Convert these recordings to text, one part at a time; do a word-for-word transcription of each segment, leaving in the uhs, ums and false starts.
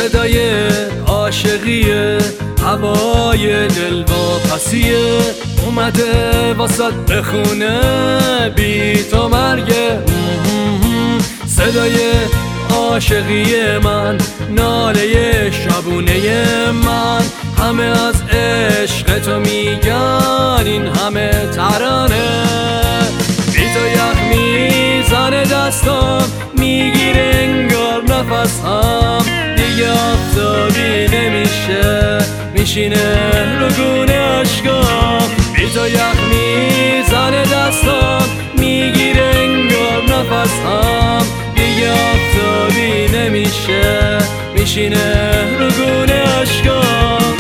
صدای عاشقیه، هوای دل واپسیه، اومده واسط بخونه بی تو مرگه. صدای عاشقی من، ناله شبونه من، همه از عشق تو میگن این همه ترانه. بی تو یخ میزنه دستم، میگیره انگار نفسم، دیگه آفتابی نمیشه، میشینه رو گونه اشکام. بی تو یخ میزنه دستم، میگیره انگار نفسم، دیگه آفتابی نمیشه، میشینه رو گونه اشکام.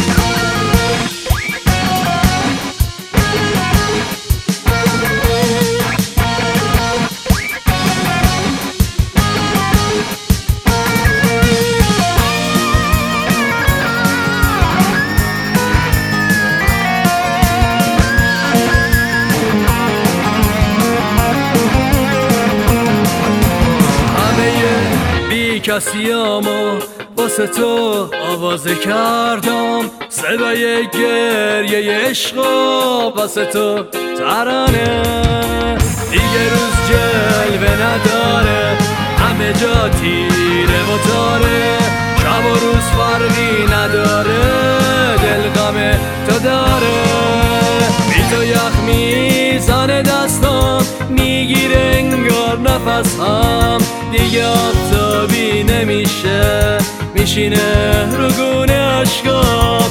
کسیامو واسه تو آوازه کردم، صدای گریه عشقا واسه تو ترانه. دیگه روز جلوه نداره، همه جا تیره و تاره، شب و روز فرقی نداره، دل غم تو داره. بی تو یخ میزنه دستم، میگیره انگار نفسم، دیگه آفتابی نمیشه، میشینه رو گونه اشکام.